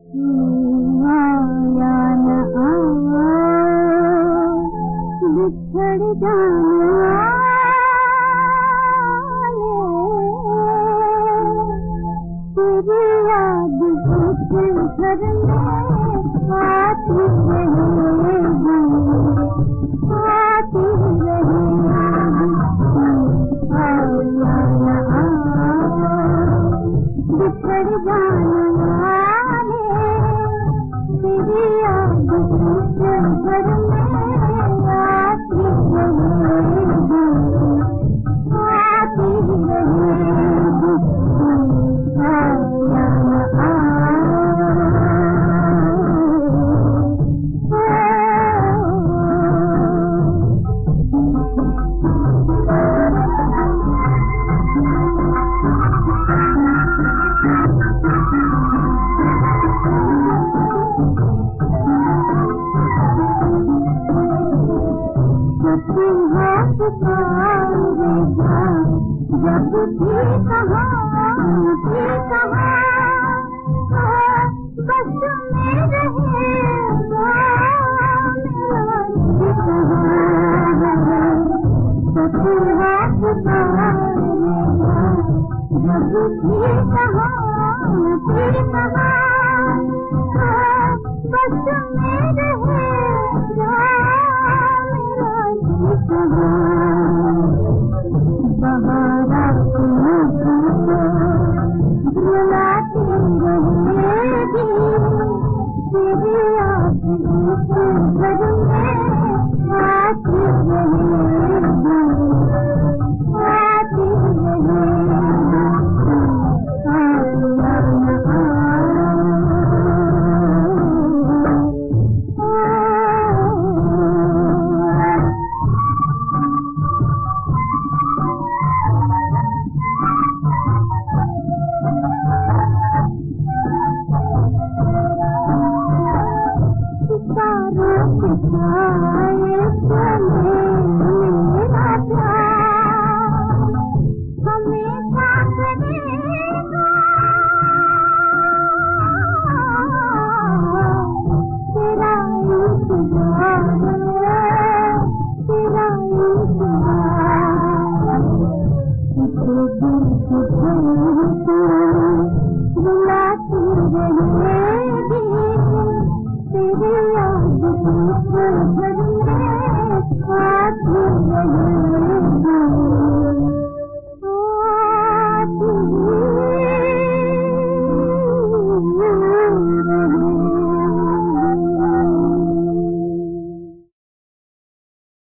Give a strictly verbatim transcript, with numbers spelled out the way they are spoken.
आया न आया बिछड़ जाने तेरी याद जिस घर में आती रहेगी आती रहेगी। आया न आया बिछड़ जाने वाले तेरी याद जिस घर में आती रहेगी आती रहेगी। आया न जब भी कहा भी कहा बस में रहे सती हाथ जब भी कहा भी कहा बस में रहे बहारा बुलाती रहेगी तेरी याद इस घर में आती रहेगी आती रहेगी। आया न बुलाती रहेगी तेरी याद घर में आती रहेगी।